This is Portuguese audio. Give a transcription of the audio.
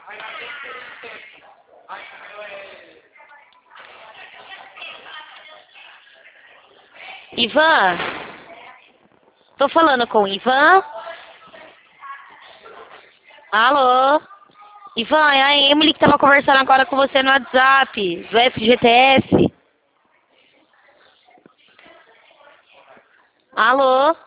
Ivan? Tô falando com o Ivan? Alô? Ivan, é a Emily que tava conversando agora com você no WhatsApp, do FGTS. Alô?